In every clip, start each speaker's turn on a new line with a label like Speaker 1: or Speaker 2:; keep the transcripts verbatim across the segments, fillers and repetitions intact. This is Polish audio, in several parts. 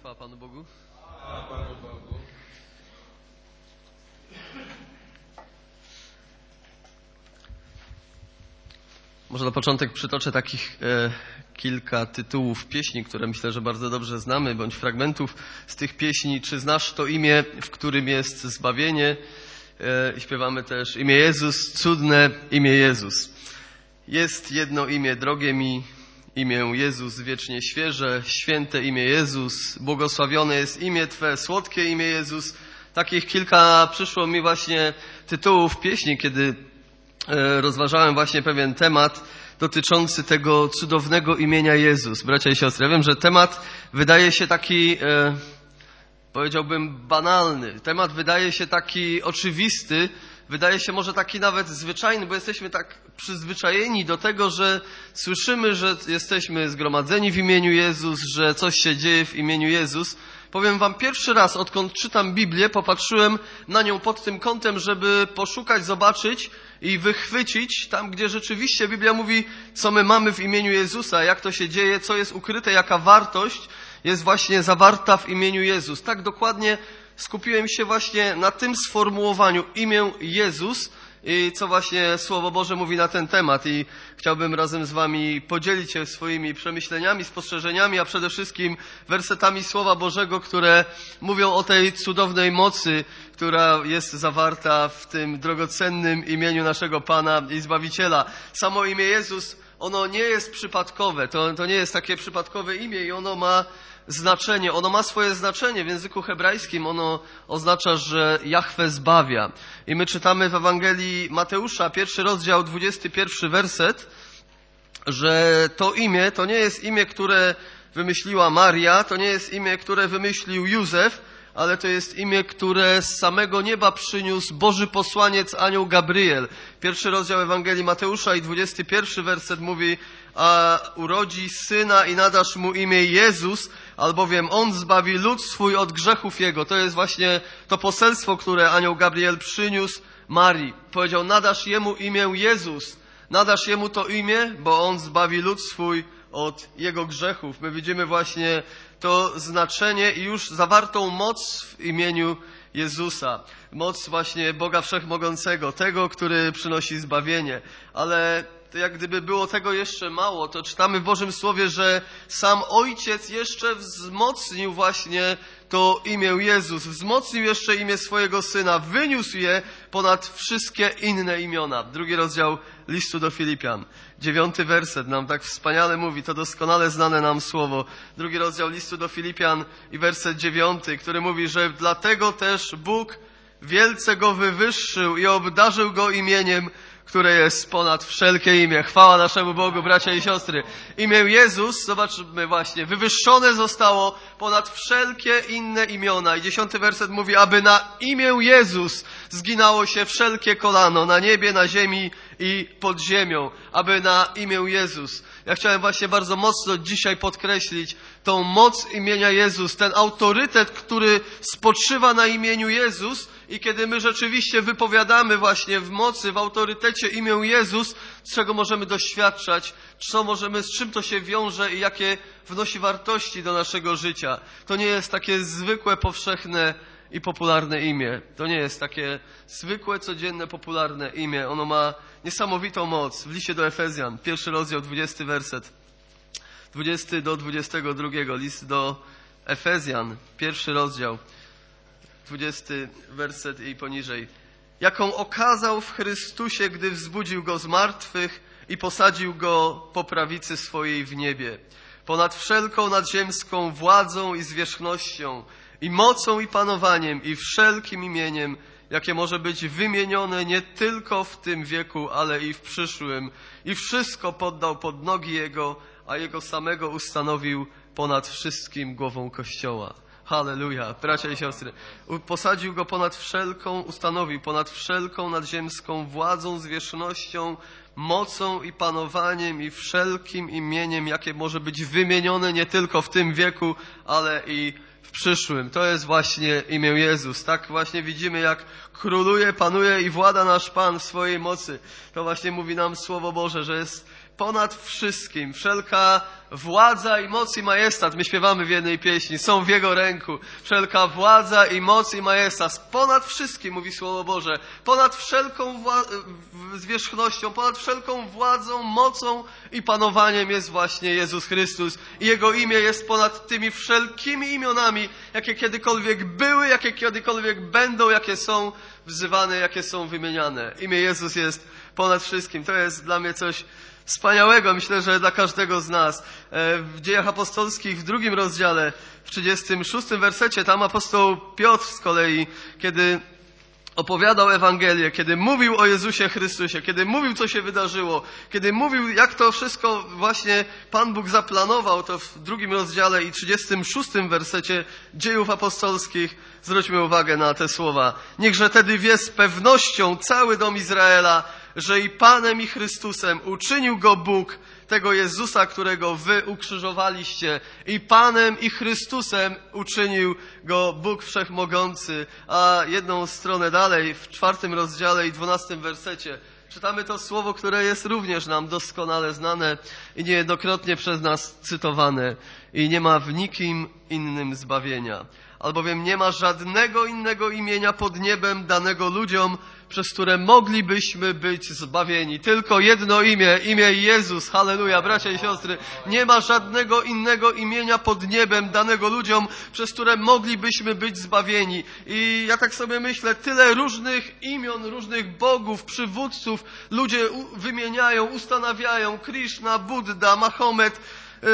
Speaker 1: Chwała Panu Bogu.
Speaker 2: Chwała Panu Bogu.
Speaker 1: Może na początek przytoczę takich e, kilka tytułów pieśni, które myślę, że bardzo dobrze znamy, bądź fragmentów z tych pieśni. Czy znasz to imię, w którym jest zbawienie? E, śpiewamy też imię Jezus, cudne imię Jezus. Jest jedno imię, drogie mi, imię Jezus, wiecznie świeże, święte imię Jezus, błogosławione jest imię Twe, słodkie imię Jezus. Takich kilka przyszło mi właśnie tytułów pieśni, kiedy rozważałem właśnie pewien temat dotyczący tego cudownego imienia Jezus. Bracia i siostry, ja wiem, że temat wydaje się taki, e, powiedziałbym, banalny. Temat wydaje się taki oczywisty, wydaje się może taki nawet zwyczajny, bo jesteśmy tak przyzwyczajeni do tego, że słyszymy, że jesteśmy zgromadzeni w imieniu Jezus, że coś się dzieje w imieniu Jezus. Powiem wam, pierwszy raz, odkąd czytam Biblię, popatrzyłem na nią pod tym kątem, żeby poszukać, zobaczyć i wychwycić tam, gdzie rzeczywiście Biblia mówi, co my mamy w imieniu Jezusa, jak to się dzieje, co jest ukryte, jaka wartość jest właśnie zawarta w imieniu Jezus. Tak dokładnie skupiłem się właśnie na tym sformułowaniu imię Jezus, i co właśnie Słowo Boże mówi na ten temat. I chciałbym razem z wami podzielić się swoimi przemyśleniami, spostrzeżeniami, a przede wszystkim wersetami Słowa Bożego, które mówią o tej cudownej mocy, która jest zawarta w tym drogocennym imieniu naszego Pana i Zbawiciela. Samo imię Jezus, ono nie jest przypadkowe, to, to nie jest takie przypadkowe imię i ono ma znaczenie, ono ma swoje znaczenie w języku hebrajskim, ono oznacza, że Jahwe zbawia. I my czytamy w Ewangelii Mateusza, pierwszy rozdział, dwudziesty pierwszy werset, że to imię, to nie jest imię, które wymyśliła Maria, to nie jest imię, które wymyślił Józef, ale to jest imię, które z samego nieba przyniósł Boży posłaniec anioł Gabriel. Pierwszy rozdział Ewangelii Mateusza i dwudziesty pierwszy werset mówi: a urodzi syna i nadasz mu imię Jezus, albowiem on zbawi lud swój od grzechów jego. To jest właśnie to poselstwo, które anioł Gabriel przyniósł Marii. Powiedział, nadasz jemu imię Jezus. Nadasz jemu to imię, bo on zbawi lud swój od jego grzechów. My widzimy właśnie to znaczenie i już zawartą moc w imieniu Jezusa. Moc właśnie Boga Wszechmogącego, tego, który przynosi zbawienie. Ale to jak gdyby było tego jeszcze mało, to czytamy w Bożym Słowie, że sam Ojciec jeszcze wzmocnił właśnie to imię Jezus, wzmocnił jeszcze imię swojego Syna, wyniósł je ponad wszystkie inne imiona. Drugi rozdział listu do Filipian, dziewiąty werset nam tak wspaniale mówi, to doskonale znane nam słowo. Drugi rozdział listu do Filipian i werset dziewiąty, który mówi, że dlatego też Bóg wielce go wywyższył i obdarzył go imieniem, które jest ponad wszelkie imię. Chwała naszemu Bogu, bracia i siostry. Imię Jezus, zobaczmy właśnie, wywyższone zostało ponad wszelkie inne imiona. I dziesiąty werset mówi, aby na imię Jezus zginało się wszelkie kolano na niebie, na ziemi i pod ziemią. Aby na imię Jezus. Ja chciałem właśnie bardzo mocno dzisiaj podkreślić tą moc imienia Jezus, ten autorytet, który spoczywa na imieniu Jezus. I kiedy my rzeczywiście wypowiadamy właśnie w mocy, w autorytecie imię Jezus, z czego możemy doświadczać, co możemy, z czym to się wiąże i jakie wnosi wartości do naszego życia. To nie jest takie zwykłe, powszechne i popularne imię. To nie jest takie zwykłe, codzienne, popularne imię. Ono ma niesamowitą moc. W liście do Efezjan, pierwszy rozdział, dwudziesty werset, dwudziesty do dwudziestego drugiego, list do Efezjan, pierwszy rozdział, dwudziesty werset i poniżej. Jaką okazał w Chrystusie, gdy wzbudził go z martwych i posadził go po prawicy swojej w niebie. Ponad wszelką nadziemską władzą i zwierzchnością, i mocą i panowaniem, i wszelkim imieniem, jakie może być wymienione nie tylko w tym wieku, ale i w przyszłym. I wszystko poddał pod nogi Jego, a Jego samego ustanowił ponad wszystkim głową Kościoła. Halleluja, bracia i siostry. Posadził go ponad wszelką, ustanowił ponad wszelką nadziemską władzą, zwierzchnością, mocą i panowaniem i wszelkim imieniem, jakie może być wymienione nie tylko w tym wieku, ale i w przyszłym. To jest właśnie imię Jezus. Tak właśnie widzimy, jak króluje, panuje i włada nasz Pan w swojej mocy. To właśnie mówi nam Słowo Boże, że jest ponad wszystkim. Wszelka władza i moc i majestat, my śpiewamy w jednej pieśni, są w Jego ręku. Wszelka władza i moc i majestat, ponad wszystkim, mówi Słowo Boże, ponad wszelką wła- zwierzchnością, ponad wszelką władzą, mocą i panowaniem jest właśnie Jezus Chrystus. I Jego imię jest ponad tymi wszelkimi imionami, jakie kiedykolwiek były, jakie kiedykolwiek będą, jakie są wzywane, jakie są wymieniane. Imię Jezus jest ponad wszystkim. To jest dla mnie coś wspaniałego, myślę, że dla każdego z nas. W Dziejach Apostolskich w drugim rozdziale, w trzydziestym szóstym wersecie, tam apostoł Piotr z kolei, kiedy opowiadał Ewangelię, kiedy mówił o Jezusie Chrystusie, kiedy mówił, co się wydarzyło, kiedy mówił, jak to wszystko właśnie Pan Bóg zaplanował, to w drugim rozdziale i trzydziestym szóstym wersecie Dziejów Apostolskich zwróćmy uwagę na te słowa. Niechże tedy wie z pewnością cały dom Izraela, że i Panem i Chrystusem uczynił go Bóg, tego Jezusa, którego wy ukrzyżowaliście. I Panem i Chrystusem uczynił go Bóg Wszechmogący. A jedną stronę dalej, w czwartym rozdziale i dwunastym wersecie, czytamy to słowo, które jest również nam doskonale znane i niejednokrotnie przez nas cytowane. I nie ma w nikim innym zbawienia. Albowiem nie ma żadnego innego imienia pod niebem danego ludziom, przez które moglibyśmy być zbawieni. Tylko jedno imię, imię Jezus. Halleluja, bracia i siostry. Nie ma żadnego innego imienia pod niebem danego ludziom, przez które moglibyśmy być zbawieni. I ja tak sobie myślę, tyle różnych imion, różnych bogów, przywódców ludzie wymieniają, ustanawiają. Krishna, Buddha, Mahomet. Yy,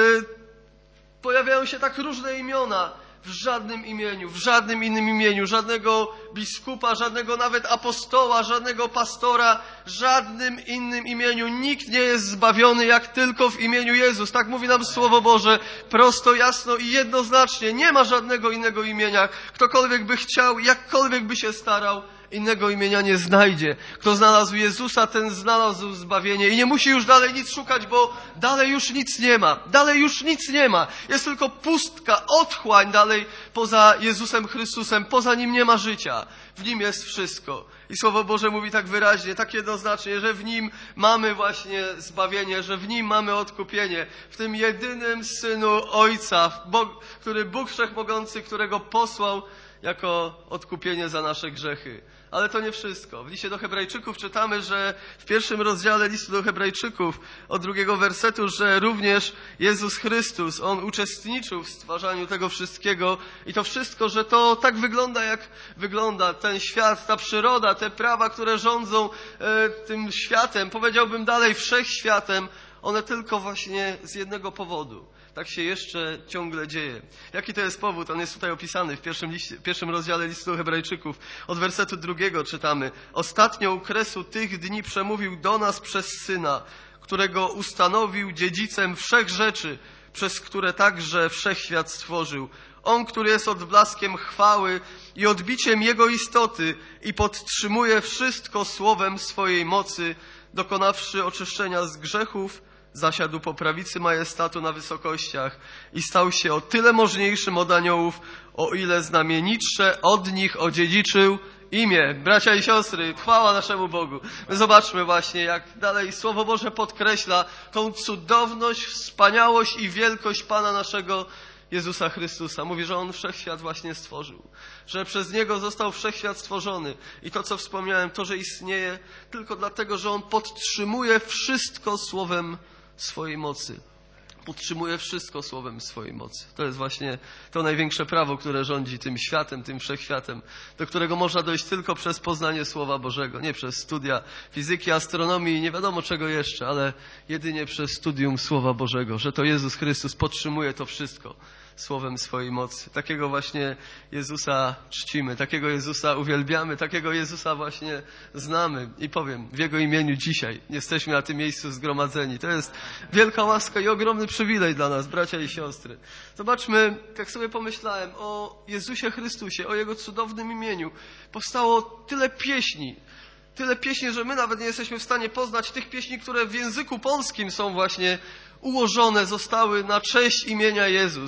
Speaker 1: pojawiają się tak różne imiona. W żadnym imieniu, w żadnym innym imieniu, żadnego biskupa, żadnego nawet apostoła, żadnego pastora, żadnym innym imieniu nikt nie jest zbawiony jak tylko w imieniu Jezus. Tak mówi nam Słowo Boże prosto, jasno i jednoznacznie. Nie ma żadnego innego imienia. Ktokolwiek by chciał, jakkolwiek by się starał, innego imienia nie znajdzie. Kto znalazł Jezusa, ten znalazł zbawienie i nie musi już dalej nic szukać, bo dalej już nic nie ma. Dalej już nic nie ma. Jest tylko pustka, otchłań dalej poza Jezusem Chrystusem. Poza Nim nie ma życia. W Nim jest wszystko. I Słowo Boże mówi tak wyraźnie, tak jednoznacznie, że w Nim mamy właśnie zbawienie, że w Nim mamy odkupienie. W tym jedynym Synu Ojca, Bóg, który Bóg Wszechmogący, którego posłał jako odkupienie za nasze grzechy. Ale to nie wszystko. W liście do Hebrajczyków czytamy, że w pierwszym rozdziale listu do Hebrajczyków od drugiego wersetu, że również Jezus Chrystus, On uczestniczył w stwarzaniu tego wszystkiego i to wszystko, że to tak wygląda, jak wygląda ten świat, ta przyroda, te prawa, które rządzą e, tym światem, powiedziałbym dalej wszechświatem, one tylko właśnie z jednego powodu. Tak się jeszcze ciągle dzieje. Jaki to jest powód? On jest tutaj opisany w pierwszym, liście, pierwszym rozdziale listu do Hebrajczyków. Od wersetu drugiego czytamy. Ostatnio u kresu tych dni przemówił do nas przez Syna, którego ustanowił dziedzicem wszech rzeczy, przez które także wszechświat stworzył. On, który jest odblaskiem chwały i odbiciem Jego istoty i podtrzymuje wszystko słowem swojej mocy, dokonawszy oczyszczenia z grzechów, zasiadł po prawicy majestatu na wysokościach i stał się o tyle możniejszym od aniołów, o ile znamienitsze od nich odziedziczył imię. Bracia i siostry, chwała naszemu Bogu. My zobaczmy właśnie, jak dalej Słowo Boże podkreśla tą cudowność, wspaniałość i wielkość Pana naszego Jezusa Chrystusa. Mówi, że On wszechświat właśnie stworzył. Że przez Niego został wszechświat stworzony. I to, co wspomniałem, to, że istnieje tylko dlatego, że On podtrzymuje wszystko słowem swojej mocy. Podtrzymuje wszystko słowem swojej mocy. To jest właśnie to największe prawo, które rządzi tym światem, tym wszechświatem, do którego można dojść tylko przez poznanie Słowa Bożego. Nie przez studia fizyki, astronomii i nie wiadomo czego jeszcze, ale jedynie przez studium Słowa Bożego, że to Jezus Chrystus podtrzymuje to wszystko słowem swojej mocy. Takiego właśnie Jezusa czcimy, takiego Jezusa uwielbiamy, takiego Jezusa właśnie znamy. I powiem, w Jego imieniu dzisiaj jesteśmy na tym miejscu zgromadzeni. To jest wielka łaska i ogromny przywilej dla nas, bracia i siostry. Zobaczmy, jak sobie pomyślałem o Jezusie Chrystusie, o Jego cudownym imieniu. Powstało tyle pieśni, tyle pieśni, że my nawet nie jesteśmy w stanie poznać tych pieśni, które w języku polskim są właśnie ułożone, zostały na cześć imienia Jezus.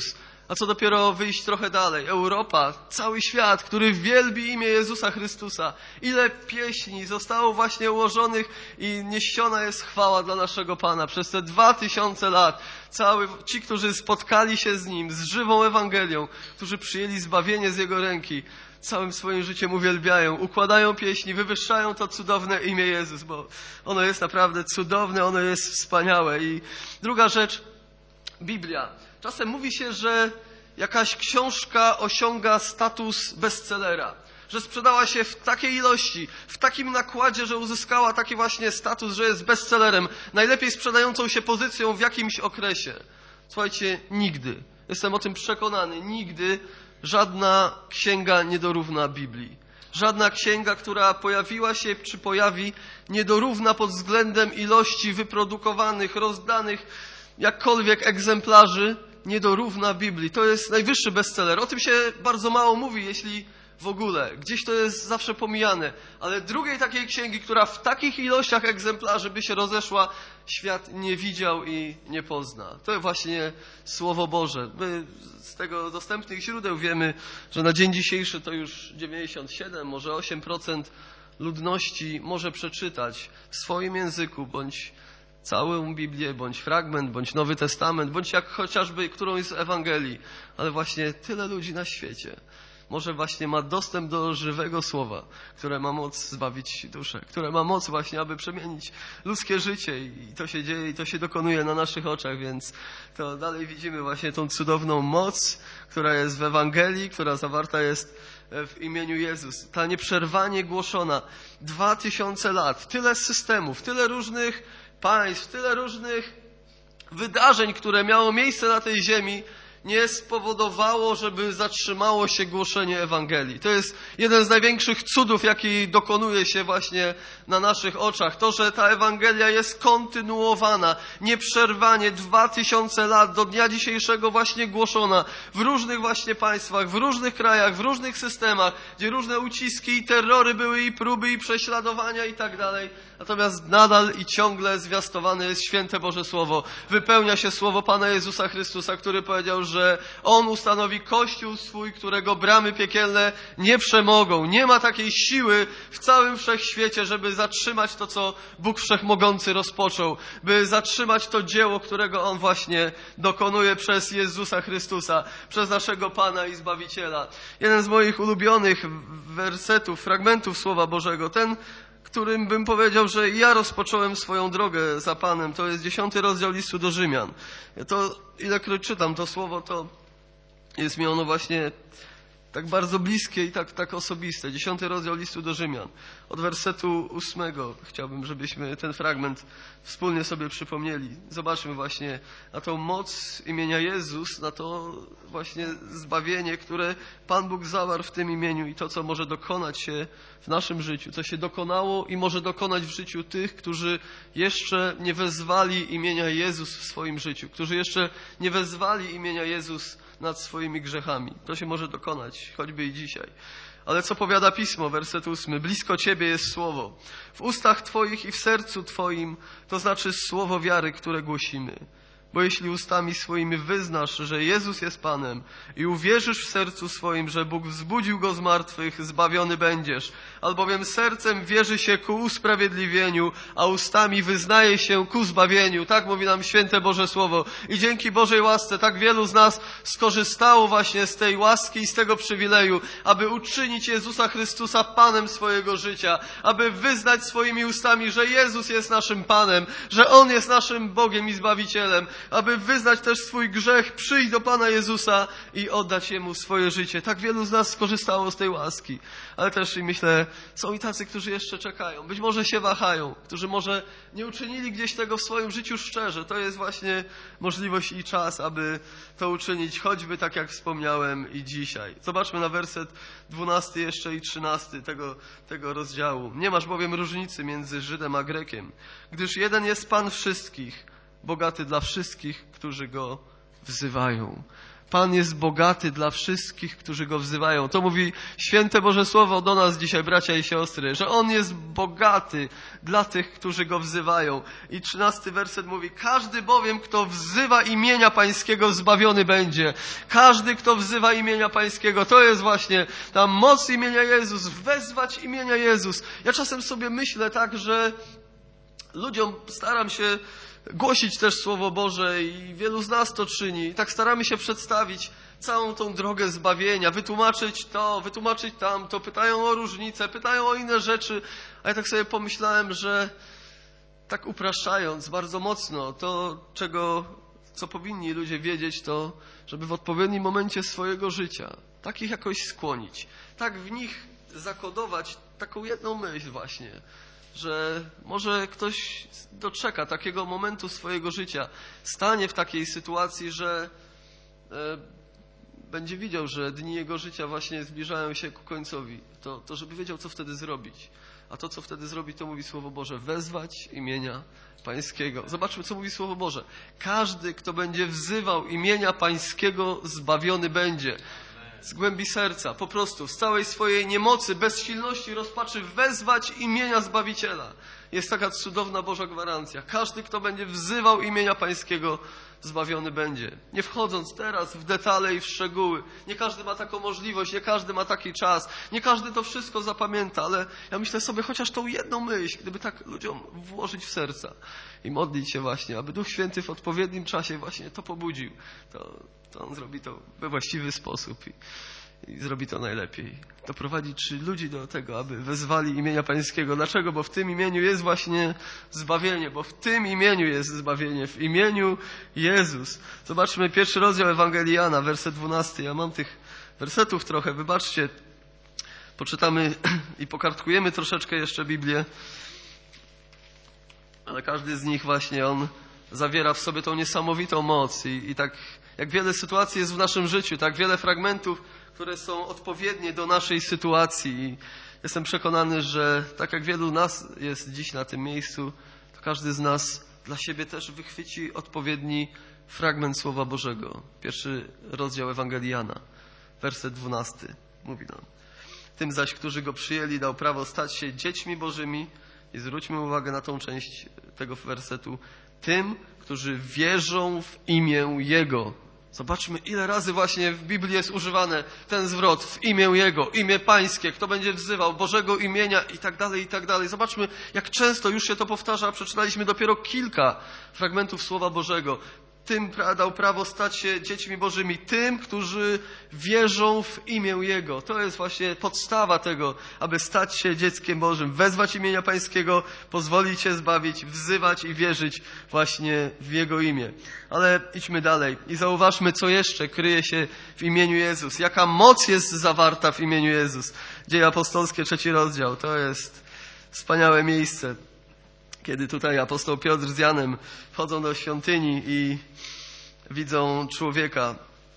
Speaker 1: A co dopiero wyjść trochę dalej. Europa, cały świat, który wielbi imię Jezusa Chrystusa. Ile pieśni zostało właśnie ułożonych i niesiona jest chwała dla naszego Pana przez te dwa tysiące lat. Cały, ci, którzy spotkali się z Nim, z żywą Ewangelią, którzy przyjęli zbawienie z Jego ręki, całym swoim życiem uwielbiają, układają pieśni, wywyższają to cudowne imię Jezus, bo ono jest naprawdę cudowne, ono jest wspaniałe. I druga rzecz, Biblia. Czasem mówi się, że jakaś książka osiąga status bestsellera, że sprzedała się w takiej ilości, w takim nakładzie, że uzyskała taki właśnie status, że jest bestsellerem, najlepiej sprzedającą się pozycją w jakimś okresie. Słuchajcie, nigdy, jestem o tym przekonany, nigdy żadna księga nie dorówna Biblii. Żadna księga, która pojawiła się czy pojawi, nie dorówna pod względem ilości wyprodukowanych, rozdanych jakkolwiek egzemplarzy, nie dorówna Biblii. To jest najwyższy bestseller. O tym się bardzo mało mówi, jeśli w ogóle. Gdzieś to jest zawsze pomijane. Ale drugiej takiej księgi, która w takich ilościach egzemplarzy by się rozeszła, świat nie widział i nie pozna. To właśnie Słowo Boże. My z tego dostępnych źródeł wiemy, że na dzień dzisiejszy to już dziewięćdziesiąt siedem, może osiem procent ludności może przeczytać w swoim języku, bądź całą Biblię, bądź fragment, bądź Nowy Testament, bądź jak chociażby którąś z Ewangelii. Ale właśnie tyle ludzi na świecie może właśnie ma dostęp do żywego słowa, które ma moc zbawić duszę, które ma moc właśnie, aby przemienić ludzkie życie i to się dzieje i to się dokonuje na naszych oczach, więc to dalej widzimy właśnie tą cudowną moc, która jest w Ewangelii, która zawarta jest w imieniu Jezus. Ta nieprzerwanie głoszona dwa tysiące lat, tyle systemów, tyle różnych państw, tyle różnych wydarzeń, które miało miejsce na tej ziemi, nie spowodowało, żeby zatrzymało się głoszenie Ewangelii. To jest jeden z największych cudów, jaki dokonuje się właśnie na naszych oczach. To, że ta Ewangelia jest kontynuowana, nieprzerwanie, dwa tysiące lat do dnia dzisiejszego właśnie głoszona w różnych właśnie państwach, w różnych krajach, w różnych systemach, gdzie różne uciski i terrory były i próby i prześladowania i tak dalej. Natomiast nadal i ciągle zwiastowane jest święte Boże Słowo. Wypełnia się słowo Pana Jezusa Chrystusa, który powiedział, że On ustanowi Kościół swój, którego bramy piekielne nie przemogą. Nie ma takiej siły w całym wszechświecie, żeby zatrzymać to, co Bóg Wszechmogący rozpoczął. By zatrzymać to dzieło, którego On właśnie dokonuje przez Jezusa Chrystusa, przez naszego Pana i Zbawiciela. Jeden z moich ulubionych wersetów, fragmentów Słowa Bożego, ten, którym bym powiedział, że ja rozpocząłem swoją drogę za Panem. To jest dziesiąty rozdział listu do Rzymian. To, ilekroć czytam to słowo, to jest mi ono właśnie tak bardzo bliskie i tak, tak osobiste. Dziesiąty rozdział listu do Rzymian. Od wersetu ósmego chciałbym, żebyśmy ten fragment wspólnie sobie przypomnieli. Zobaczmy właśnie na tą moc imienia Jezus, na to właśnie zbawienie, które Pan Bóg zawarł w tym imieniu i to, co może dokonać się w naszym życiu, co się dokonało i może dokonać w życiu tych, którzy jeszcze nie wezwali imienia Jezus w swoim życiu, którzy jeszcze nie wezwali imienia Jezus nad swoimi grzechami. To się może dokonać, choćby i dzisiaj. Ale co powiada Pismo, werset ósmy? Blisko Ciebie jest słowo. W ustach Twoich i w sercu Twoim, to znaczy słowo wiary, które głosimy. Bo jeśli ustami swoimi wyznasz, że Jezus jest Panem i uwierzysz w sercu swoim, że Bóg wzbudził Go z martwych, zbawiony będziesz. Albowiem sercem wierzy się ku usprawiedliwieniu, a ustami wyznaje się ku zbawieniu. Tak mówi nam święte Boże Słowo. I dzięki Bożej łasce tak wielu z nas skorzystało właśnie z tej łaski i z tego przywileju, aby uczynić Jezusa Chrystusa Panem swojego życia, aby wyznać swoimi ustami, że Jezus jest naszym Panem, że On jest naszym Bogiem i Zbawicielem, aby wyznać też swój grzech, przyjść do Pana Jezusa i oddać Jemu swoje życie. Tak wielu z nas skorzystało z tej łaski. Ale też i myślę, są i tacy, którzy jeszcze czekają. Być może się wahają, którzy może nie uczynili gdzieś tego w swoim życiu szczerze. To jest właśnie możliwość i czas, aby to uczynić, choćby tak jak wspomniałem i dzisiaj. Zobaczmy na werset dwunasty jeszcze i trzynasty tego, tego rozdziału. Nie masz bowiem różnicy między Żydem a Grekiem, gdyż jeden jest Pan wszystkich, bogaty dla wszystkich, którzy Go wzywają. Pan jest bogaty dla wszystkich, którzy Go wzywają. To mówi święte Boże Słowo do nas dzisiaj, bracia i siostry, że On jest bogaty dla tych, którzy Go wzywają. I trzynasty werset mówi, każdy bowiem, kto wzywa imienia Pańskiego, zbawiony będzie. Każdy, kto wzywa imienia Pańskiego, to jest właśnie ta moc imienia Jezus, wezwać imienia Jezus. Ja czasem sobie myślę tak, że ludziom staram się głosić też Słowo Boże i wielu z nas to czyni. I tak staramy się przedstawić całą tą drogę zbawienia, wytłumaczyć to, wytłumaczyć tamto, pytają o różnice, pytają o inne rzeczy. A ja tak sobie pomyślałem, że tak upraszczając bardzo mocno, to czego, co powinni ludzie wiedzieć, to żeby w odpowiednim momencie swojego życia takich jakoś skłonić, tak w nich zakodować taką jedną myśl właśnie, że może ktoś doczeka takiego momentu swojego życia, stanie w takiej sytuacji, że e, będzie widział, że dni jego życia właśnie zbliżają się ku końcowi, to, to żeby wiedział, co wtedy zrobić. A to, co wtedy zrobi, to mówi Słowo Boże, wezwać imienia Pańskiego. Zobaczmy, co mówi Słowo Boże. Każdy, kto będzie wzywał imienia Pańskiego, zbawiony będzie. Z głębi serca, po prostu, z całej swojej niemocy, bezsilności, rozpaczy, wezwać imienia Zbawiciela. Jest taka cudowna Boża gwarancja. Każdy, kto będzie wzywał imienia Pańskiego, zbawiony będzie. Nie wchodząc teraz w detale i w szczegóły. Nie każdy ma taką możliwość, nie każdy ma taki czas, nie każdy to wszystko zapamięta, ale ja myślę sobie, chociaż tą jedną myśl, gdyby tak ludziom włożyć w serca i modlić się właśnie, aby Duch Święty w odpowiednim czasie właśnie to pobudził, to, to On zrobi to we właściwy sposób i, i zrobi to najlepiej. Doprowadzi czy ludzi do tego, aby wezwali imienia Pańskiego. Dlaczego? Bo w tym imieniu jest właśnie zbawienie, bo w tym imieniu jest zbawienie, w imieniu Jezus. Zobaczmy pierwszy rozdział Ewangelii Jana, werset dwunasty. Ja mam tych wersetów trochę, wybaczcie. Poczytamy i pokartkujemy troszeczkę jeszcze Biblię, ale każdy z nich właśnie on zawiera w sobie tą niesamowitą moc i, i tak jak wiele sytuacji jest w naszym życiu, tak wiele fragmentów, które są odpowiednie do naszej sytuacji. I jestem przekonany, że tak jak wielu nas jest dziś na tym miejscu, to każdy z nas dla siebie też wychwyci odpowiedni fragment Słowa Bożego. Pierwszy rozdział Ewangelii Jana, werset dwunasty mówi nam. Tym zaś, którzy Go przyjęli, dał prawo stać się dziećmi Bożymi. I zwróćmy uwagę na tą część tego wersetu. Tym, którzy wierzą w imię Jego. Zobaczmy, ile razy właśnie w Biblii jest używany ten zwrot w imię Jego, imię Pańskie, kto będzie wzywał Bożego imienia i tak dalej, i tak dalej. Zobaczmy, jak często już się to powtarza. Przeczytaliśmy dopiero kilka fragmentów Słowa Bożego. Tym dał prawo stać się dziećmi Bożymi, tym, którzy wierzą w imię Jego. To jest właśnie podstawa tego, aby stać się dzieckiem Bożym, wezwać imienia Pańskiego, pozwolić się zbawić, wzywać i wierzyć właśnie w Jego imię. Ale idźmy dalej i zauważmy, co jeszcze kryje się w imieniu Jezus. Jaka moc jest zawarta w imieniu Jezus. Dzieje apostolskie, trzeci rozdział. To jest wspaniałe miejsce. Kiedy tutaj apostoł Piotr z Janem wchodzą do świątyni i widzą człowieka,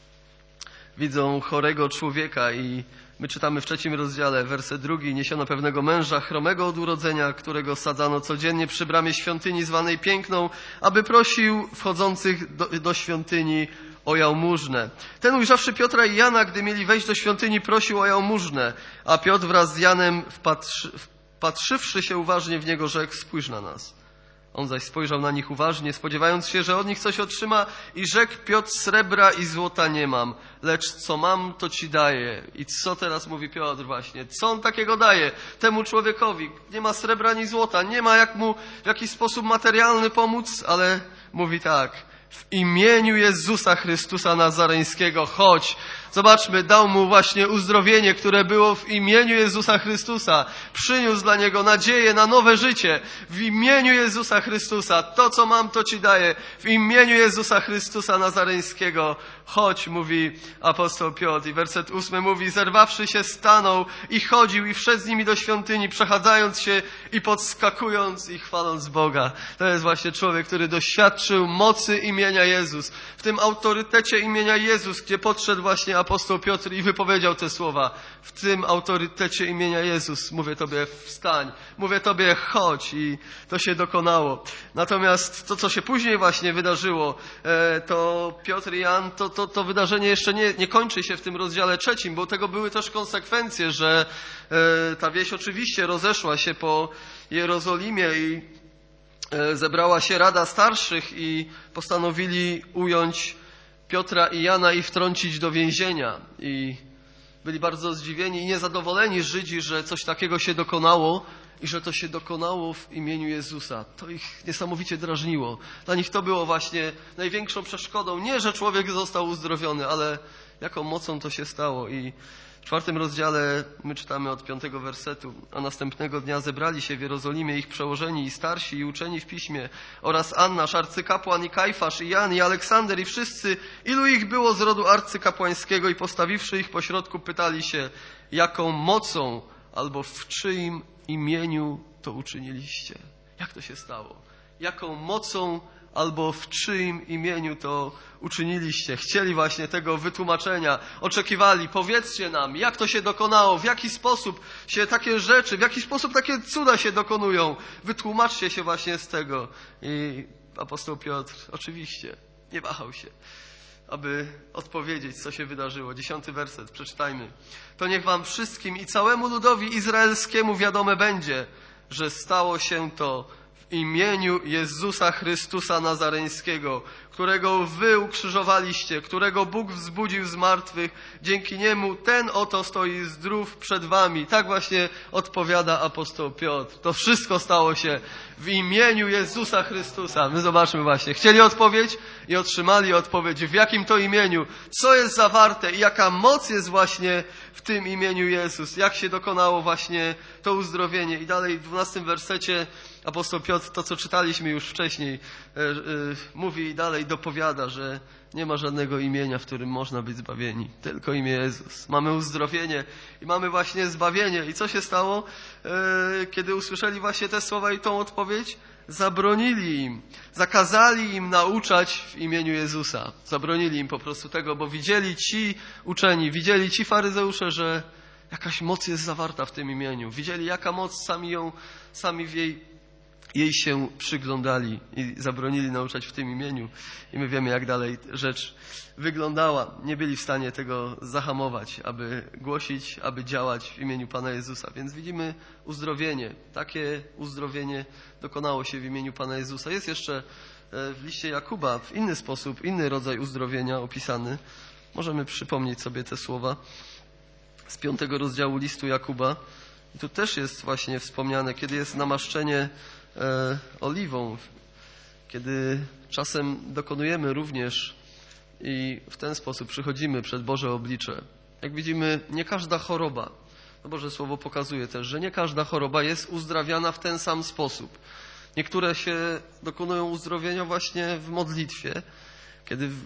Speaker 1: widzą chorego człowieka i my czytamy w trzecim rozdziale, werset drugi, niesiono pewnego męża chromego od urodzenia, którego sadzano codziennie przy bramie świątyni zwanej Piękną, aby prosił wchodzących do, do świątyni o jałmużnę. Ten ujrzawszy Piotra i Jana, gdy mieli wejść do świątyni, prosił o jałmużnę, a Piotr wraz z Janem wpatrzy, Patrzywszy się uważnie w niego, rzekł, spójrz na nas. On zaś spojrzał na nich uważnie, spodziewając się, że od nich coś otrzyma i rzekł, Piotr, srebra i złota nie mam, lecz co mam, to ci daję. I co teraz mówi Piotr właśnie? Co on takiego daje temu człowiekowi? Nie ma srebra ani złota, nie ma jak mu w jakiś sposób materialny pomóc, ale mówi tak, w imieniu Jezusa Chrystusa Nazareńskiego, chodź. Zobaczmy, dał mu właśnie uzdrowienie, które było w imieniu Jezusa Chrystusa. Przyniósł dla niego nadzieję na nowe życie. W imieniu Jezusa Chrystusa. To, co mam, to ci daję. W imieniu Jezusa Chrystusa Nazareńskiego. Chodź, mówi apostoł Piotr. I werset ósmy mówi, zerwawszy się, stanął i chodził i wszedł z nimi do świątyni, przechadzając się i podskakując i chwaląc Boga. To jest właśnie człowiek, który doświadczył mocy imienia Jezus. W tym autorytecie imienia Jezus, gdzie podszedł właśnie apostoł Piotr i wypowiedział te słowa. W tym autorytecie imienia Jezus mówię Tobie wstań, mówię Tobie chodź i to się dokonało. Natomiast to, co się później właśnie wydarzyło, to Piotr i Jan, to to, to wydarzenie jeszcze nie, nie kończy się w tym rozdziale trzecim, bo tego były też konsekwencje, że e, ta wieś oczywiście rozeszła się po Jerozolimie i e, zebrała się Rada Starszych i postanowili ująć Piotra i Jana i wtrącić do więzienia. I byli bardzo zdziwieni i niezadowoleni Żydzi, że coś takiego się dokonało i że to się dokonało w imieniu Jezusa. To ich niesamowicie drażniło. Dla nich to było właśnie największą przeszkodą. Nie, że człowiek został uzdrowiony, ale jaką mocą to się stało. I w czwartym rozdziale my czytamy od piątego wersetu. A następnego dnia zebrali się w Jerozolimie ich przełożeni i starsi i uczeni w piśmie oraz Annasz, arcykapłan i Kajfasz i Jan i Aleksander i wszyscy, ilu ich było z rodu arcykapłańskiego i postawiwszy ich pośrodku pytali się, jaką mocą albo w czyim imieniu to uczyniliście. Jak to się stało? Jaką mocą albo w czyim imieniu to uczyniliście? Chcieli właśnie tego wytłumaczenia, oczekiwali, powiedzcie nam, jak to się dokonało, w jaki sposób się takie rzeczy, w jaki sposób takie cuda się dokonują. Wytłumaczcie się właśnie z tego. I apostoł Piotr oczywiście nie wahał się, aby odpowiedzieć, co się wydarzyło. Dziesiąty werset, przeczytajmy. To niech wam wszystkim i całemu ludowi izraelskiemu wiadome będzie, że stało się to w imieniu Jezusa Chrystusa Nazareńskiego, którego wy ukrzyżowaliście, którego Bóg wzbudził z martwych. Dzięki niemu ten oto stoi zdrów przed wami. Tak właśnie odpowiada apostoł Piotr. To wszystko stało się w imieniu Jezusa Chrystusa. My zobaczmy właśnie. Chcieli odpowiedź i otrzymali odpowiedź. W jakim to imieniu? Co jest zawarte i jaka moc jest właśnie w tym imieniu Jezus? Jak się dokonało właśnie to uzdrowienie? I dalej w dwunastym wersecie apostoł Piotr, to co czytaliśmy już wcześniej, e, e, mówi dalej, dopowiada, że nie ma żadnego imienia, w którym można być zbawieni. Tylko imię Jezus. Mamy uzdrowienie i mamy właśnie zbawienie. I co się stało, e, kiedy usłyszeli właśnie te słowa i tą odpowiedź? Zabronili im, zakazali im nauczać w imieniu Jezusa. Zabronili im po prostu tego, bo widzieli ci uczeni, widzieli ci faryzeusze, że jakaś moc jest zawarta w tym imieniu. Widzieli, jaka moc, sami ją, sami w jej jej się przyglądali i zabronili nauczać w tym imieniu. I my wiemy, jak dalej rzecz wyglądała. Nie byli w stanie tego zahamować, aby głosić, aby działać w imieniu Pana Jezusa. Więc widzimy uzdrowienie. Takie uzdrowienie dokonało się w imieniu Pana Jezusa. Jest jeszcze w liście Jakuba w inny sposób, inny rodzaj uzdrowienia opisany. Możemy przypomnieć sobie te słowa z piątego rozdziału listu Jakuba. I tu też jest właśnie wspomniane, kiedy jest namaszczenie E, oliwą, kiedy czasem dokonujemy również i w ten sposób przychodzimy przed Boże oblicze. Jak widzimy, nie każda choroba, no Boże Słowo pokazuje też, że nie każda choroba jest uzdrawiana w ten sam sposób. Niektóre się dokonują uzdrowienia właśnie w modlitwie, kiedy w,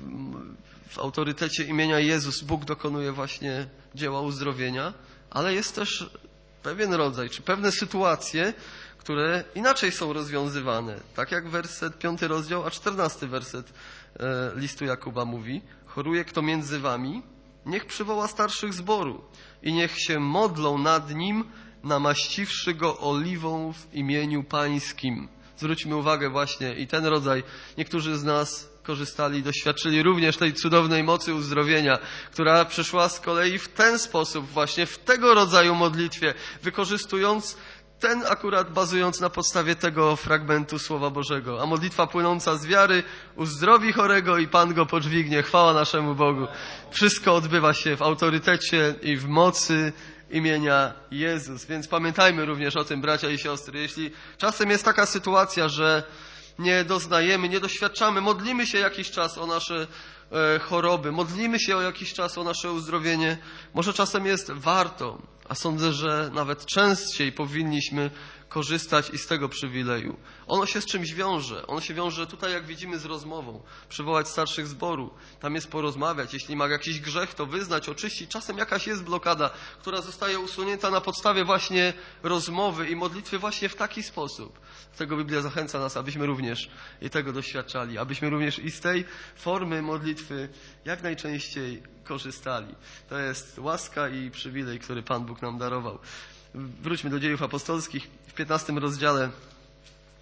Speaker 1: w autorytecie imienia Jezus Bóg dokonuje właśnie dzieła uzdrowienia, ale jest też pewien rodzaj, czy pewne sytuacje, które inaczej są rozwiązywane. Tak jak werset piąty rozdział, a czternasty werset e, listu Jakuba mówi: choruje kto między wami, niech przywoła starszych zboru i niech się modlą nad nim, namaściwszy go oliwą w imieniu Pańskim. Zwróćmy uwagę właśnie i ten rodzaj, niektórzy z nas korzystali, doświadczyli również tej cudownej mocy uzdrowienia, która przyszła z kolei w ten sposób właśnie, w tego rodzaju modlitwie, wykorzystując ten akurat bazując na podstawie tego fragmentu Słowa Bożego. A modlitwa płynąca z wiary uzdrowi chorego i Pan go podźwignie. Chwała naszemu Bogu. Wszystko odbywa się w autorytecie i w mocy imienia Jezus. Więc pamiętajmy również o tym, bracia i siostry. Jeśli czasem jest taka sytuacja, że nie doznajemy, nie doświadczamy, modlimy się jakiś czas o nasze e, choroby, modlimy się o jakiś czas o nasze uzdrowienie, może czasem jest warto, a sądzę, że nawet częściej powinniśmy korzystać i z tego przywileju. Ono się z czymś wiąże. Ono się wiąże tutaj, jak widzimy, z rozmową. Przywołać starszych zboru. Tam jest porozmawiać. Jeśli ma jakiś grzech, to wyznać, oczyścić. Czasem jakaś jest blokada, która zostaje usunięta na podstawie właśnie rozmowy i modlitwy właśnie w taki sposób. Dlatego Biblia zachęca nas, abyśmy również i tego doświadczali. Abyśmy również i z tej formy modlitwy jak najczęściej korzystali. To jest łaska i przywilej, który Pan Bóg nam darował. Wróćmy do Dziejów Apostolskich. W piętnastym rozdziale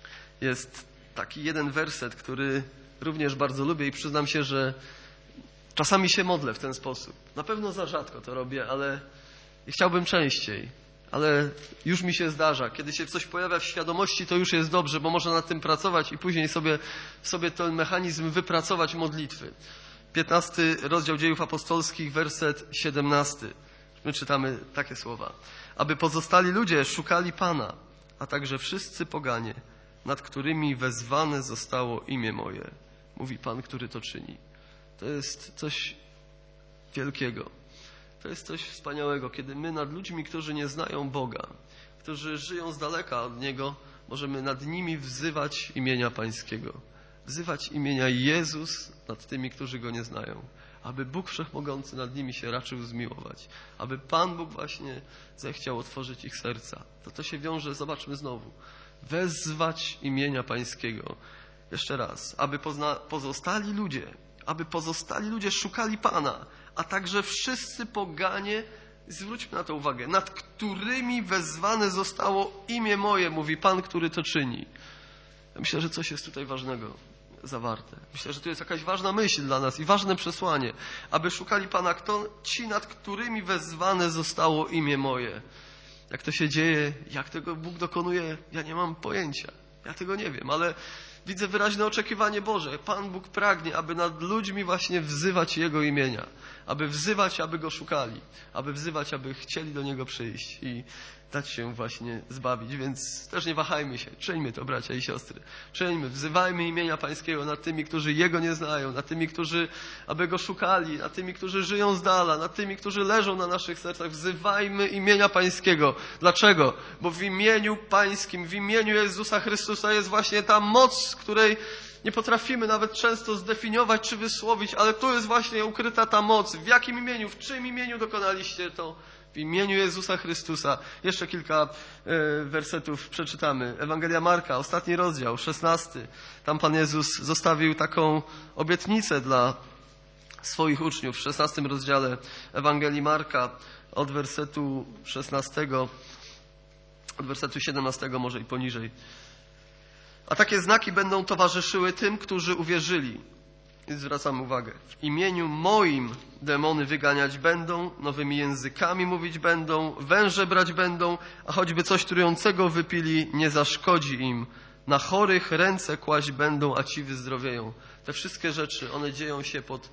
Speaker 1: jest taki jeden werset, który również bardzo lubię i przyznam się, że Czasami się modlę w ten sposób. Na pewno za rzadko to robię, ale chciałbym częściej. Ale już mi się zdarza. Kiedy się coś pojawia w świadomości, to już jest dobrze, bo można nad tym pracować i później sobie, sobie ten mechanizm wypracować modlitwy. piętnasty rozdział Dziejów Apostolskich, werset siedemnasty. My czytamy takie słowa. Aby pozostali ludzie szukali Pana, a także wszyscy poganie, nad którymi wezwane zostało imię moje. Mówi Pan, który to czyni. To jest coś wielkiego. To jest coś wspaniałego, kiedy my nad ludźmi, którzy nie znają Boga, którzy żyją z daleka od Niego, możemy nad nimi wzywać imienia Pańskiego. Wzywać imienia Jezus nad tymi, którzy Go nie znają. Aby Bóg Wszechmogący nad nimi się raczył zmiłować. Aby Pan Bóg właśnie zechciał otworzyć ich serca. To to się wiąże, zobaczmy znowu. Wezwać imienia Pańskiego. Jeszcze raz. Aby pozna, pozostali ludzie, aby pozostali ludzie szukali Pana, a także wszyscy poganie, zwróćmy na to uwagę, nad którymi wezwane zostało imię moje, mówi Pan, który to czyni. Ja myślę, że coś jest tutaj ważnego zawarte. Myślę, że to jest jakaś ważna myśl dla nas i ważne przesłanie, aby szukali Pana, kto, ci, nad którymi wezwane zostało imię moje. Jak to się dzieje, jak tego Bóg dokonuje, ja nie mam pojęcia. Ja tego nie wiem, ale widzę wyraźne oczekiwanie Boże. Pan Bóg pragnie, aby nad ludźmi właśnie wzywać Jego imienia. Aby wzywać, aby Go szukali. Aby wzywać, aby chcieli do Niego przyjść i dać się właśnie zbawić. Więc też nie wahajmy się. Czyńmy to, bracia i siostry. Czyńmy, wzywajmy imienia Pańskiego nad tymi, którzy Jego nie znają. Nad tymi, którzy aby Go szukali. Nad tymi, którzy żyją z dala. Nad tymi, którzy leżą na naszych sercach. Wzywajmy imienia Pańskiego. Dlaczego? Bo w imieniu Pańskim, w imieniu Jezusa Chrystusa jest właśnie ta moc, której nie potrafimy nawet często zdefiniować czy wysłowić, ale tu jest właśnie ukryta ta moc. W jakim imieniu, w czym imieniu dokonaliście to? W imieniu Jezusa Chrystusa. Jeszcze kilka e, wersetów przeczytamy. Ewangelia Marka, ostatni rozdział, szesnasty. Tam Pan Jezus zostawił taką obietnicę dla swoich uczniów. W szesnastym rozdziale Ewangelii Marka od wersetu szesnastego, od wersetu siedemnastego może i poniżej. A takie znaki będą towarzyszyły tym, którzy uwierzyli. I zwracam uwagę. W imieniu moim demony wyganiać będą, nowymi językami mówić będą, węże brać będą, a choćby coś trującego wypili, nie zaszkodzi im. Na chorych ręce kłaść będą, a ci wyzdrowieją. Te wszystkie rzeczy, one dzieją się pod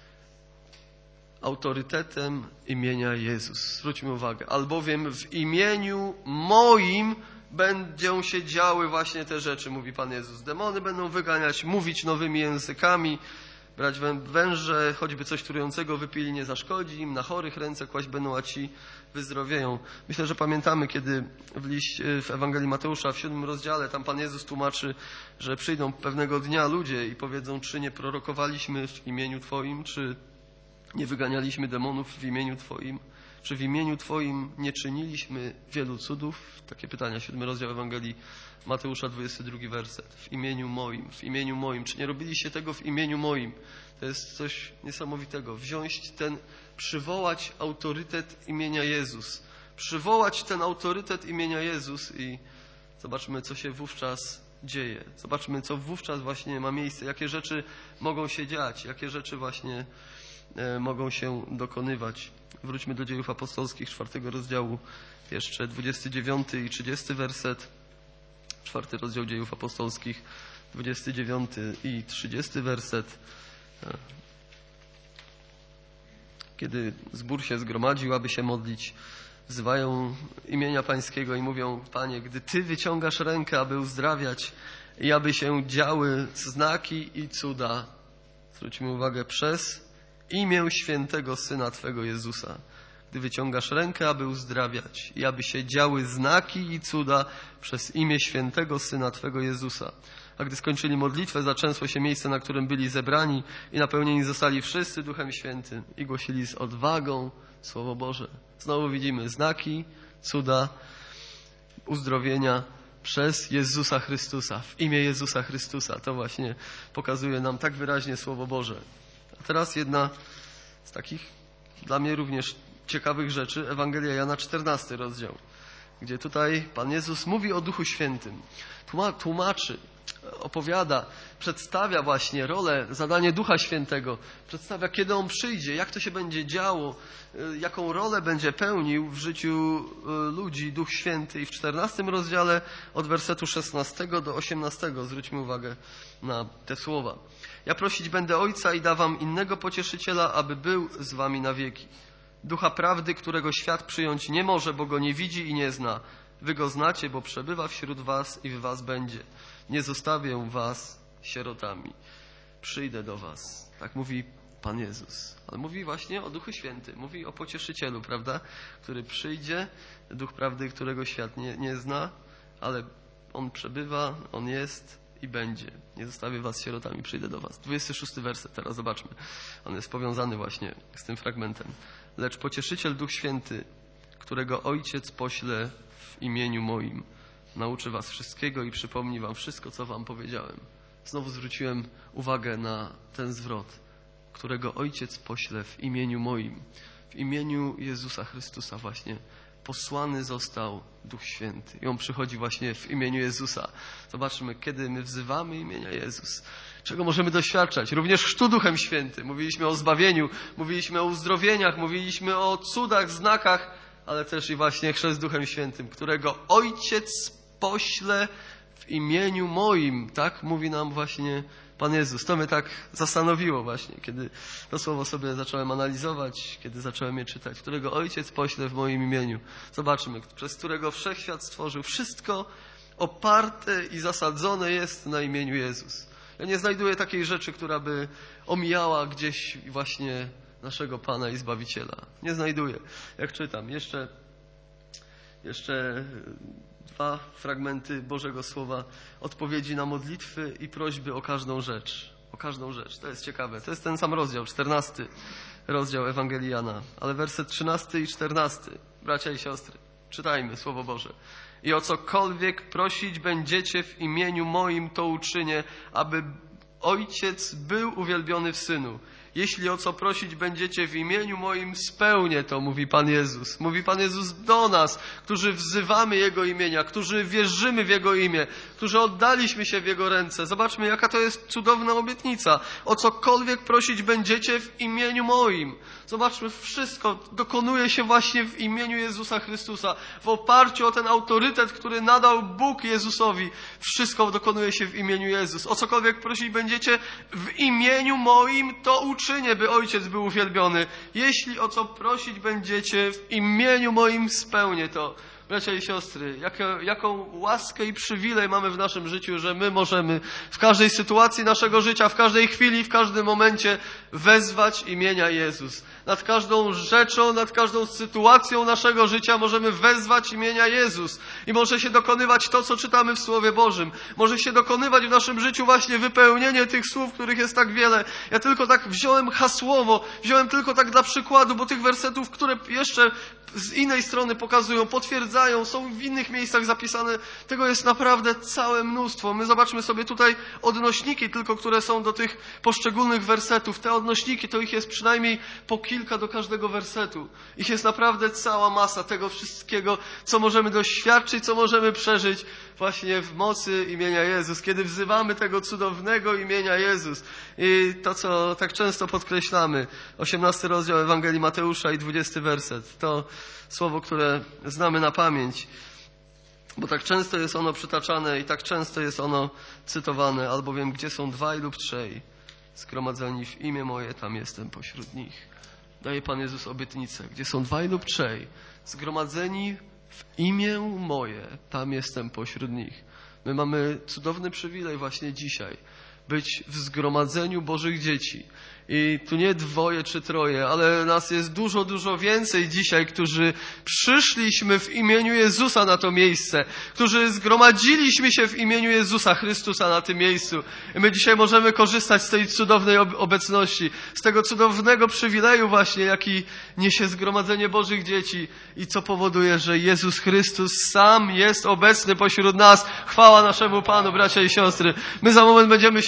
Speaker 1: autorytetem imienia Jezus. Zwróćmy uwagę. Albowiem w imieniu moim będą się działy właśnie te rzeczy, mówi Pan Jezus. Demony będą wyganiać, mówić nowymi językami, brać węże, choćby coś trującego wypili, nie zaszkodzi im, na chorych ręce kłaść będą, a ci wyzdrowieją. Myślę, że pamiętamy, kiedy w liście, w Ewangelii Mateusza w siódmym rozdziale, tam Pan Jezus tłumaczy, że przyjdą pewnego dnia ludzie i powiedzą, czy nie prorokowaliśmy w imieniu Twoim, czy nie wyganialiśmy demonów w imieniu Twoim? Czy w imieniu Twoim nie czyniliśmy wielu cudów? Takie pytania, siódmy rozdział Ewangelii Mateusza, dwudziesty drugi werset. W imieniu moim, w imieniu moim. Czy nie robiliście tego w imieniu moim? To jest coś niesamowitego. Wziąć ten, przywołać autorytet imienia Jezus. Przywołać ten autorytet imienia Jezus i zobaczmy, co się wówczas dzieje. Zobaczmy, co wówczas właśnie ma miejsce. Jakie rzeczy mogą się dziać. Jakie rzeczy właśnie e, mogą się dokonywać. Wróćmy do Dziejów Apostolskich, czwartego rozdziału, jeszcze dwudziesty dziewiąty i trzydziesty werset. Czwarty rozdział Dziejów Apostolskich, dwudziesty dziewiąty i trzydziesty werset. Kiedy zbór się zgromadził, aby się modlić, wzywają imienia Pańskiego i mówią: Panie, gdy Ty wyciągasz rękę, aby uzdrawiać i aby się działy znaki i cuda, zwróćmy uwagę, przez imię świętego Syna Twego Jezusa. Gdy wyciągasz rękę, aby uzdrawiać i aby się działy znaki i cuda przez imię świętego Syna Twego Jezusa. A gdy skończyli modlitwę, zaczęsło się miejsce, na którym byli zebrani i napełnieni zostali wszyscy Duchem Świętym i głosili z odwagą Słowo Boże. Znowu widzimy znaki, cuda, uzdrowienia przez Jezusa Chrystusa, w imię Jezusa Chrystusa. To właśnie pokazuje nam tak wyraźnie Słowo Boże. A teraz jedna z takich dla mnie również ciekawych rzeczy, Ewangelia Jana, czternasty rozdział, gdzie tutaj Pan Jezus mówi o Duchu Świętym. Tłumaczy opowiada, przedstawia właśnie rolę, zadanie Ducha Świętego, przedstawia, kiedy On przyjdzie, jak to się będzie działo, jaką rolę będzie pełnił w życiu ludzi Duch Święty. I w czternastym rozdziale od wersetu szesnastego do osiemnastego zwróćmy uwagę na te słowa. Ja prosić będę Ojca i da wam innego pocieszyciela, aby był z wami na wieki. Ducha prawdy, którego świat przyjąć nie może, bo go nie widzi i nie zna. Wy go znacie, bo przebywa wśród was i w was będzie. Nie zostawię was sierotami. Przyjdę do was. Tak mówi Pan Jezus. Ale mówi właśnie o Duchu Świętym. Mówi o pocieszycielu, prawda? Który przyjdzie. Duch prawdy, którego świat nie, nie zna, ale On przebywa, On jest i będzie. Nie zostawię was sierotami, przyjdę do was. dwudziesty szósty werset, teraz zobaczmy. On jest powiązany właśnie z tym fragmentem. Lecz pocieszyciel Duch Święty, którego Ojciec pośle w imieniu moim, nauczy was wszystkiego i przypomni wam wszystko, co wam powiedziałem. Znowu zwróciłem uwagę na ten zwrot, którego Ojciec pośle w imieniu moim. W imieniu Jezusa Chrystusa właśnie posłany został Duch Święty. I On przychodzi właśnie w imieniu Jezusa. Zobaczmy, kiedy my wzywamy imienia Jezus. Czego możemy doświadczać? Również chrztu Duchem Świętym. Mówiliśmy o zbawieniu, mówiliśmy o uzdrowieniach, mówiliśmy o cudach, znakach, ale też i właśnie chrzest Duchem Świętym, którego Ojciec pośle w imieniu moim. Tak mówi nam właśnie Pan Jezus. To mnie tak zastanowiło właśnie, kiedy to słowo sobie zacząłem analizować, kiedy zacząłem je czytać. Którego Ojciec pośle w moim imieniu. Zobaczmy, przez którego Wszechświat stworzył. Wszystko oparte i zasadzone jest na imieniu Jezus. Ja nie znajduję takiej rzeczy, która by omijała gdzieś właśnie naszego Pana i Zbawiciela. Nie znajduję. Jak czytam, jeszcze, jeszcze dwa fragmenty Bożego Słowa, odpowiedzi na modlitwy i prośby o każdą rzecz. O każdą rzecz. To jest ciekawe. To jest ten sam rozdział, czternasty rozdział Ewangelii Jana. Ale werset trzynasty i czternasty. Bracia i siostry, czytajmy Słowo Boże. I o cokolwiek prosić będziecie w imieniu moim, to uczynię, aby Ojciec był uwielbiony w Synu. Jeśli o co prosić będziecie w imieniu moim, spełnię to, mówi Pan Jezus. Mówi Pan Jezus do nas, którzy wzywamy Jego imienia, którzy wierzymy w Jego imię, którzy oddaliśmy się w Jego ręce. Zobaczmy, jaka to jest cudowna obietnica. O cokolwiek prosić będziecie w imieniu moim. Zobaczmy, wszystko dokonuje się właśnie w imieniu Jezusa Chrystusa. W oparciu o ten autorytet, który nadał Bóg Jezusowi. Wszystko dokonuje się w imieniu Jezus. O cokolwiek prosić będziecie w imieniu moim, to uczynię, by Ojciec był uwielbiony. Jeśli o co prosić będziecie w imieniu moim, spełnię to. Bracia i siostry, jaką, jaką łaskę i przywilej mamy w naszym życiu, że my możemy w każdej sytuacji naszego życia, w każdej chwili, w każdym momencie wezwać imienia Jezus. Nad każdą rzeczą, nad każdą sytuacją naszego życia możemy wezwać imienia Jezus. I może się dokonywać to, co czytamy w Słowie Bożym. Może się dokonywać w naszym życiu właśnie wypełnienie tych słów, których jest tak wiele. Ja tylko tak wziąłem hasłowo, wziąłem tylko tak dla przykładu, bo tych wersetów, które jeszcze z innej strony pokazują, potwierdzają, są w innych miejscach zapisane. Tego jest naprawdę całe mnóstwo. My zobaczmy sobie tutaj odnośniki tylko, które są do tych poszczególnych wersetów. Te odnośniki to ich jest przynajmniej po kilka do każdego wersetu. Ich jest naprawdę cała masa tego wszystkiego, co możemy doświadczyć, co możemy przeżyć właśnie w mocy imienia Jezus, kiedy wzywamy tego cudownego imienia Jezus. I to, co tak często podkreślamy, osiemnasty rozdział Ewangelii Mateusza i dwudziesty werset, to słowo, które znamy na pamięć, bo tak często jest ono przytaczane i tak często jest ono cytowane, albowiem gdzie są dwaj lub trzej zgromadzeni w imię moje, tam jestem pośród nich. Daje Pan Jezus obietnicę, gdzie są dwaj lub trzej zgromadzeni w imię moje, tam jestem pośród nich. My mamy cudowny przywilej właśnie dzisiaj być w zgromadzeniu Bożych dzieci. I tu nie dwoje czy troje, ale nas jest dużo, dużo więcej dzisiaj, którzy przyszliśmy w imieniu Jezusa na to miejsce, którzy zgromadziliśmy się w imieniu Jezusa Chrystusa na tym miejscu. I my dzisiaj możemy korzystać z tej cudownej obecności, z tego cudownego przywileju właśnie, jaki niesie zgromadzenie Bożych dzieci i co powoduje, że Jezus Chrystus sam jest obecny pośród nas. Chwała naszemu Panu, bracia i siostry. My za moment będziemy się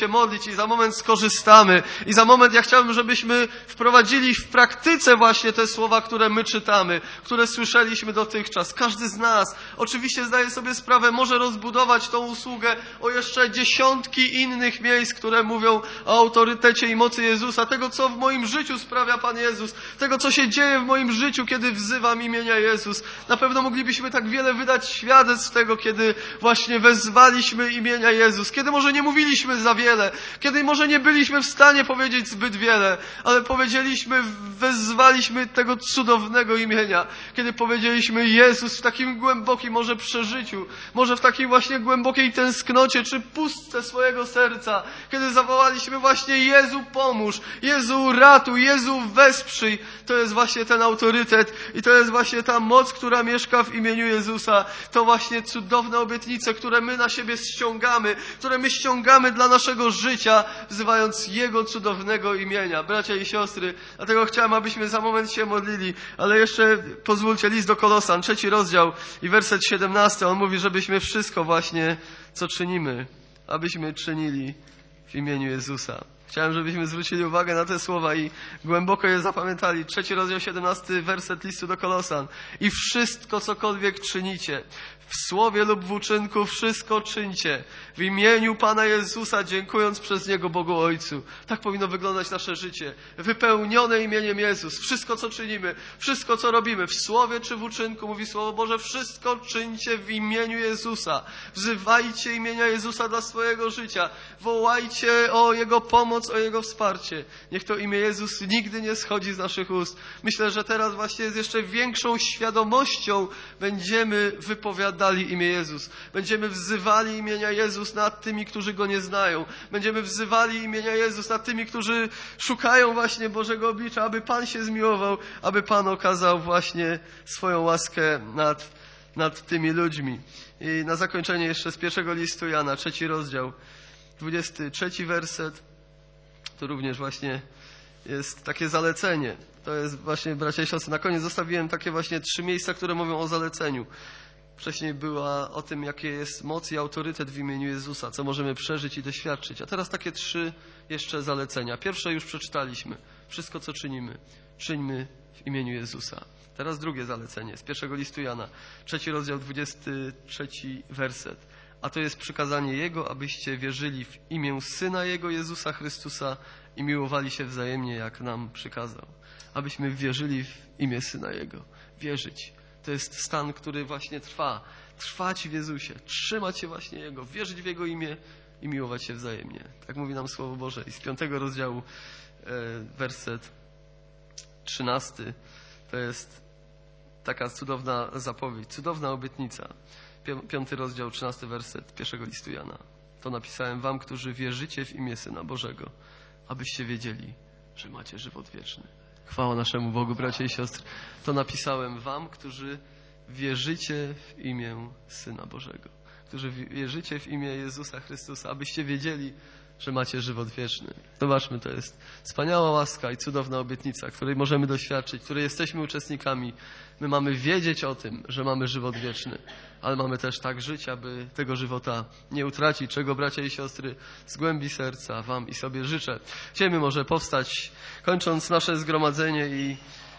Speaker 1: modlić i za moment skorzystamy. I za moment ja chciałbym, żebyśmy wprowadzili w praktyce właśnie te słowa, które my czytamy, które słyszeliśmy dotychczas. Każdy z nas oczywiście zdaje sobie sprawę, może rozbudować tą usługę o jeszcze dziesiątki innych miejsc, które mówią o autorytecie i mocy Jezusa, tego, co w moim życiu sprawia Pan Jezus, tego, co się dzieje w moim życiu, kiedy wzywam imienia Jezus. Na pewno moglibyśmy tak wiele wydać świadectw tego, kiedy właśnie wezwaliśmy imienia Jezus, kiedy może nie mówiliśmy za wiele, kiedy może nie byliśmy w stanie powiedzieć zbyt wiele, ale powiedzieliśmy, wezwaliśmy tego cudownego imienia, kiedy powiedzieliśmy Jezus w takim głębokim może przeżyciu, może w takiej właśnie głębokiej tęsknocie czy pustce swojego serca, kiedy zawołaliśmy właśnie Jezu pomóż, Jezu ratuj, Jezu wesprzyj. To jest właśnie ten autorytet i to jest właśnie ta moc, która mieszka w imieniu Jezusa. To właśnie cudowne obietnice, które my na siebie ściągamy, które my ściągamy dla naszego życia, wzywając Jego cudownego imienia. Bracia i siostry, dlatego chciałem, abyśmy za moment się modlili, ale jeszcze pozwólcie, list do Kolosan, trzeci rozdział i werset siedemnasty, on mówi, żebyśmy wszystko właśnie, co czynimy, abyśmy czynili w imieniu Jezusa. Chciałem, żebyśmy zwrócili uwagę na te słowa i głęboko je zapamiętali. Trzeci rozdział, siedemnasty werset listu do Kolosan. I wszystko, cokolwiek czynicie, w słowie lub w uczynku, wszystko czyńcie w imieniu Pana Jezusa, dziękując przez Niego Bogu Ojcu. Tak powinno wyglądać nasze życie. Wypełnione imieniem Jezus. Wszystko, co czynimy, wszystko, co robimy, w słowie czy w uczynku, mówi Słowo Boże, wszystko czyńcie w imieniu Jezusa. Wzywajcie imienia Jezusa dla swojego życia. Wołajcie o Jego pomoc, o Jego wsparcie. Niech to imię Jezus nigdy nie schodzi z naszych ust. Myślę, że teraz właśnie z jeszcze większą świadomością będziemy wypowiadali imię Jezus. Będziemy wzywali imienia Jezus nad tymi, którzy Go nie znają. Będziemy wzywali imienia Jezus nad tymi, którzy szukają właśnie Bożego oblicza, aby Pan się zmiłował, aby Pan okazał właśnie swoją łaskę nad, nad tymi ludźmi. I na zakończenie jeszcze z pierwszego listu Jana, trzeci rozdział, dwudziesty trzeci werset. To również właśnie jest takie zalecenie. To jest właśnie, bracia i siostry, na koniec zostawiłem takie właśnie trzy miejsca, które mówią o zaleceniu. Wcześniej była o tym, jakie jest moc i autorytet w imieniu Jezusa, co możemy przeżyć i doświadczyć. A teraz takie trzy jeszcze zalecenia. Pierwsze już przeczytaliśmy. Wszystko, co czynimy, czyńmy w imieniu Jezusa. Teraz drugie zalecenie z pierwszego listu Jana. Trzeci rozdział, dwudziesty trzeci werset. A to jest przykazanie Jego, abyście wierzyli w imię Syna Jego, Jezusa Chrystusa i miłowali się wzajemnie, jak nam przykazał. Abyśmy wierzyli w imię Syna Jego. Wierzyć. To jest stan, który właśnie trwa. Trwać w Jezusie, trzymać się właśnie Jego, wierzyć w Jego imię i miłować się wzajemnie. Tak mówi nam Słowo Boże. I z piątego rozdziału e, werset trzynasty to jest taka cudowna zapowiedź, cudowna obietnica. Piąty rozdział, trzynasty werset pierwszego listu Jana. To napisałem wam, którzy wierzycie w imię Syna Bożego, abyście wiedzieli, że macie żywot wieczny. Chwała naszemu Bogu, bracia i siostry. To napisałem wam, którzy wierzycie w imię Syna Bożego. Którzy wierzycie w imię Jezusa Chrystusa, abyście wiedzieli, że macie żywot wieczny. Zobaczmy, to jest wspaniała łaska i cudowna obietnica, której możemy doświadczyć, której jesteśmy uczestnikami. My mamy wiedzieć o tym, że mamy żywot wieczny, ale mamy też tak żyć, aby tego żywota nie utracić, czego, bracia i siostry, z głębi serca wam i sobie życzę. Chcielibyśmy może powstać, kończąc nasze zgromadzenie, i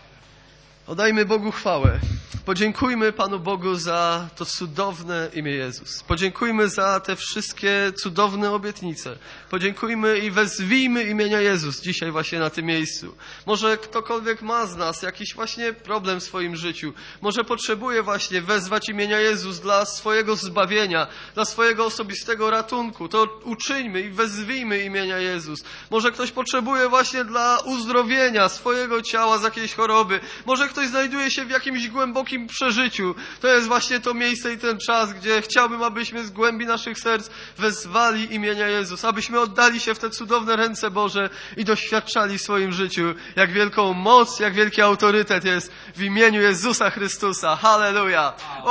Speaker 1: oddajmy Bogu chwałę. Podziękujmy Panu Bogu za to cudowne imię Jezus. Podziękujmy za te wszystkie cudowne obietnice. Podziękujmy i wezwijmy imienia Jezus dzisiaj właśnie na tym miejscu. Może ktokolwiek ma z nas jakiś właśnie problem w swoim życiu. Może potrzebuje właśnie wezwać imienia Jezus dla swojego zbawienia, dla swojego osobistego ratunku. To uczyńmy i wezwijmy imienia Jezus. Może ktoś potrzebuje właśnie dla uzdrowienia swojego ciała z jakiejś choroby. Może ktoś znajduje się w jakimś głębokim przeżyciu. To jest właśnie to miejsce i ten czas, gdzie chciałbym, abyśmy z głębi naszych serc wezwali imienia Jezus, abyśmy oddali się w te cudowne ręce Boże i doświadczali w swoim życiu, jak wielką moc, jak wielki autorytet jest w imieniu Jezusa Chrystusa. Halleluja!